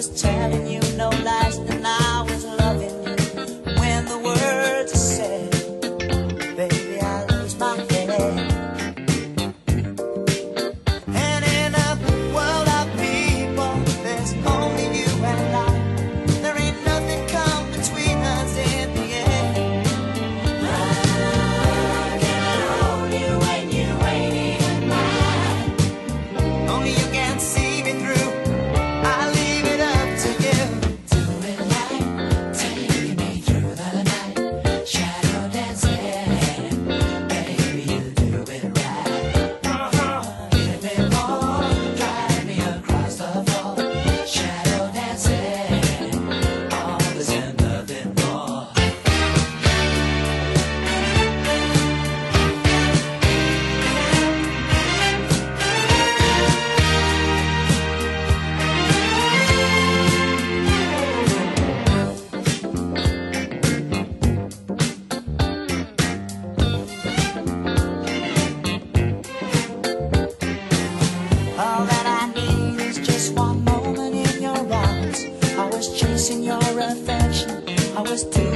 was telling you no lies, and I was loving you. When the words are said, baby, I lose my head. And in a world of people, there's only you and I. There ain't nothing come between us in the end. I can hold you when you ain't even mine. Only you can see me through. I leave it up to you. Do it right, take me through the night. Shadow dancing, baby, you do it right. Give me more, drive me across the floor. Shadow dancing, all this and nothing more. All that I need is just one moment in your arms. I was chasing your affection, I was